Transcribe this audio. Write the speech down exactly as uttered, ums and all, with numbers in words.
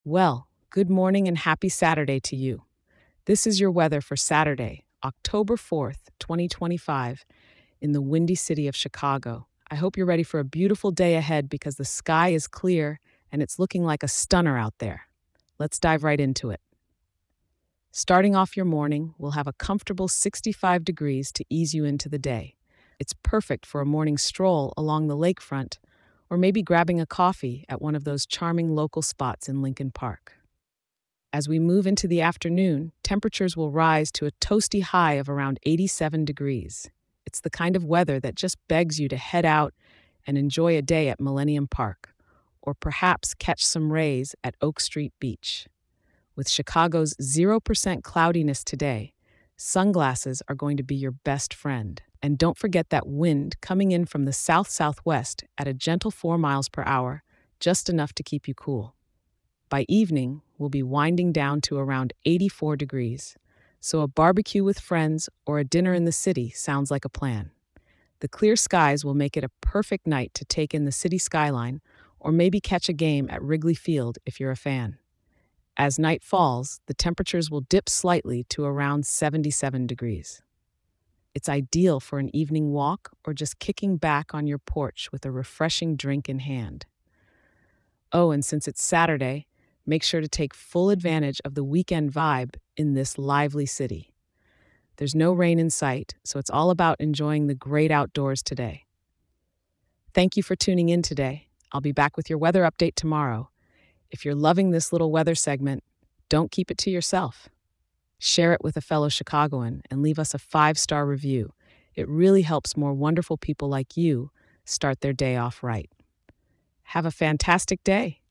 Well, good morning and happy Saturday to you. This is your weather for Saturday, October fourth, twenty twenty-five, in the windy city of Chicago. I hope you're ready for a beautiful day ahead because the sky is clear and it's looking like a stunner out there. Let's dive right into it. Starting off your morning, we'll have a comfortable sixty-five degrees to ease you into the day. It's perfect for a morning stroll along the lakefront or maybe grabbing a coffee at one of those charming local spots in Lincoln Park. As we move into the afternoon, temperatures will rise to a toasty high of around eighty-seven degrees. It's the kind of weather that just begs you to head out and enjoy a day at Millennium Park, or perhaps catch some rays at Oak Street Beach. With Chicago's zero percent cloudiness today, sunglasses are going to be your best friend. And don't forget that wind coming in from the south southwest at a gentle four miles per hour, just enough to keep you cool. By evening, we'll be winding down to around eighty-four degrees, so a barbecue with friends or a dinner in the city sounds like a plan. The clear skies will make it a perfect night to take in the city skyline or maybe catch a game at Wrigley Field if you're a fan. As night falls, the temperatures will dip slightly to around seventy-seven degrees. It's ideal for an evening walk or just kicking back on your porch with a refreshing drink in hand. Oh, and since it's Saturday, make sure to take full advantage of the weekend vibe in this lively city. There's no rain in sight, so it's all about enjoying the great outdoors today. Thank you for tuning in today. I'll be back with your weather update tomorrow. If you're loving this little weather segment, don't keep it to yourself. Share it with a fellow Chicagoan and leave us a five star review. It really helps more wonderful people like you start their day off right. Have a fantastic day.